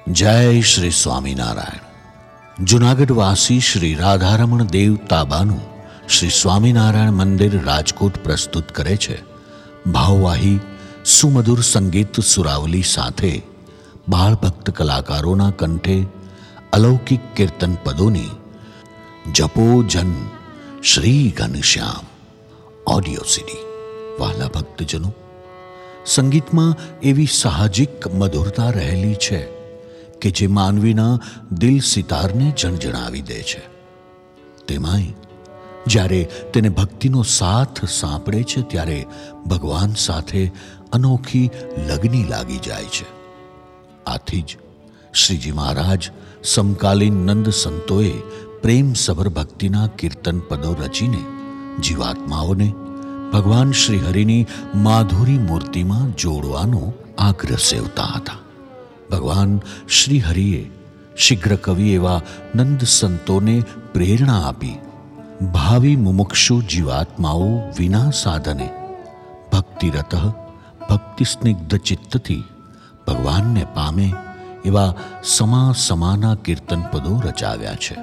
જય શ્રી સ્વામિનારાયણ. જૂનાગઢવાસી શ્રી રાધારમણ દેવ તાબાનું શ્રી સ્વામિનારાયણ મંદિર રાજકોટ પ્રસ્તુત કરે છે ભાવવાહી સુમધુર સંગીત સુરાવલી સાથે બાળભક્ત કલાકારોના કંઠે અલૌકિક કીર્તન પદોની જપો જન શ્રી ઘનશ્યામ ઓડિયો સીડી. વહાલા ભક્તજનો, સંગીતમાં એવી સાહજિક મધુરતા રહેલી છે કે જે માનવીના દિલ સિતારને જણજણાવી દે છે. તેમાંય જ્યારે તેને ભક્તિનો સાથ સાંપડે છે ત્યારે ભગવાન સાથે અનોખી લગની લાગી જાય છે. આથી જ શ્રીજી મહારાજ સમકાલીન નંદ સંતોએ પ્રેમસભર ભક્તિના કીર્તન પદો રચીને જીવાત્માઓને ભગવાન શ્રી હરિની માધુરી મૂર્તિમાં જોડવાનો આગ્રહ સેવતા હતા. ભગવાન શ્રી હરિએ શીઘ્ર કવિ એવા નંદ સંતોને પ્રેરણા આપી ભાવિ મુમુક્ષુ જીવાત્માઓ વિના સાધને ભક્તિરત ભક્તિ સ્નિગ્ધ ચિત્તથી ભગવાનને પામે એવા સમાના કીર્તન પદો રચાવ્યા છે.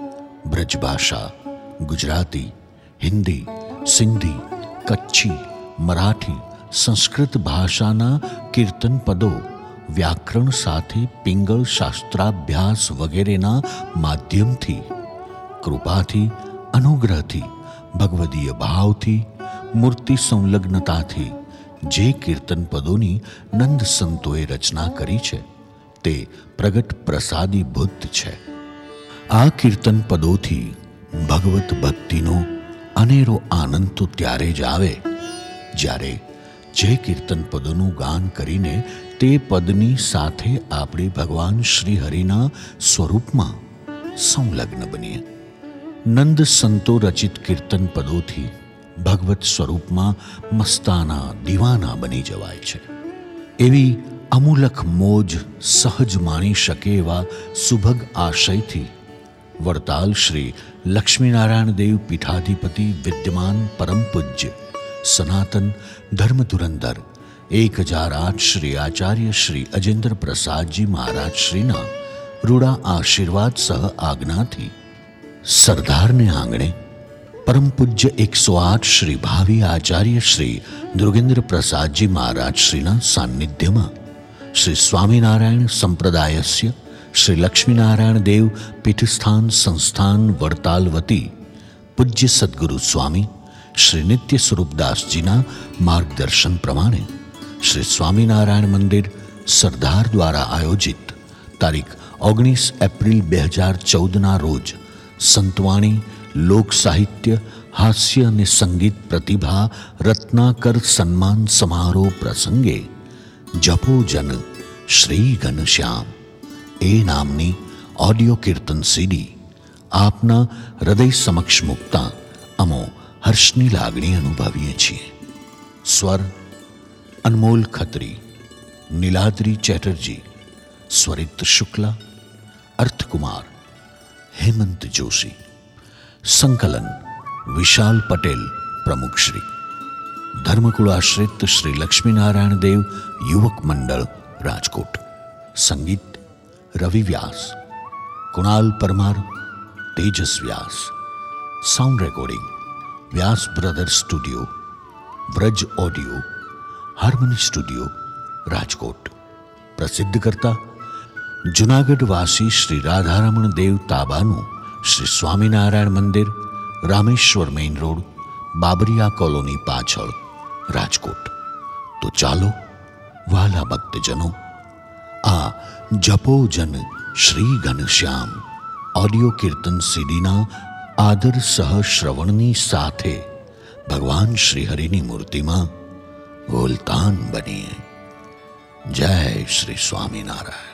બ્રજભાષા ગુજરાતી, હિન્દી, સિંધી, કચ્છી, મરાઠી, સંસ્કૃત ભાષાના કીર્તન પદો વ્યાકરણ સાથે પિંગળ શાસ્ત્રાભ્યાસ વગેરેના માધ્યમથી કૃપાથી, અનુગ્રહથી, ભગવદીય ભાવથી, મૂર્તિ સંલગ્નતાથી જે કીર્તન પદોની નંદ સંતોએ રચના કરી છે તે પ્રગટ પ્રસાદીભૂત છે. આ કીર્તન પદોથી ભગવત ભક્તિનો અનેરો આનંદ તો ત્યારે જ આવે જ્યારે જે કીર્તન પદોનું ગાન કરીને તે પદની સાથે આપણે ભગવાન શ્રી હરિના સ્વરૂપમાં સંલગ્ન બનીએ. નંદ સંતો રચિત કીર્તન પદોથી ભગવત સ્વરૂપમાં મસ્તાના દીવાના બની જવાય છે. એવી અમૂલક મોજ સહજ માણી શકે એવા સુભગ આશયથી વડતાલ શ્રી લક્ષ્મીનારાયણ દેવ પીઠાધિપતિ વિદ્યમાન પરમ પૂજ્ય સનાતન ધર્મ ધુરંધર 1008 શ્રી આચાર્ય શ્રી અજેન્દ્ર પ્રસાદજી મહારાજ શ્રીના રૂડા આશીર્વાદ સહ આજ્ઞાથી સરદારને આંગણે પરમ પૂજ્ય 108 શ્રી ભાવિ આચાર્ય શ્રી દુર્ગેન્દ્ર પ્રસાદજી મહારાજ શ્રીના સાનિધ્યમાં શ્રી સ્વામિનારાયણ સંપ્રદાયસ્ય શ્રી લક્ષ્મીનારાયણ દેવ પીઠસ્થાન સંસ્થાન વડતાલ વતી પૂજ્ય સદગુરુ સ્વામી શ્રી નિત્ય સ્વરૂપદાસજીના માર્ગદર્શન પ્રમાણે શ્રી સ્વામિનારાયણ મંદિર સરદાર દ્વારા આયોજિત તારીખ 19 એપ્રિલ 2014ના રોજ સંતવાણી, લોક સાહિત્ય, હાસ્ય અને સંગીત પ્રતિભા રત્નાકર સન્માન સમારોહ પ્રસંગે જપો જન શ્રી ઘનશ્યામ એ નામની ઓડિયો કીર્તન સીડી આપના હૃદય સમક્ષ મૂકતા અમો હર્ષની લાગણી અનુભવીએ છીએ. સ્વર અનમોલ ખત્રી, નીલાદ્રી ચેટર્જી, સ્વરિત શુક્લા, અર્થકુમાર, હેમંત જોશી, સંકલન વિશાલ પટેલ પ્રમુખશ્રી, ધર્મકુળાશ્રિત શ્રી લક્ષ્મીનારાયણ દેવ યુવક મંડળ રાજકોટ. સંગીત Ravi Vyas, Kunal Parmar, Tejas Vyas. Sound recording Vyas brothers studio, Vraj audio, harmony studio Rajkot. પ્રસિદ્ધ કરતા જૂનાગઢવાસી શ્રી રાધારમણ દેવ તાબાનું શ્રી સ્વામિનારાયણ મંદિર, Rameshwar main road, Babariya colony પાછળ, રાજકોટ. તો ચાલો વહાલા ભક્તજનો, આ જપો જન શ્રી ઘનશ્યામ ઓડિયો કીર્તન સીડીના આદર સહ શ્રવણની સાથે ભગવાન શ્રી હરિની મૂર્તિમાં ગોલતાન બનીએ. જય શ્રી સ્વામિનારાયણ.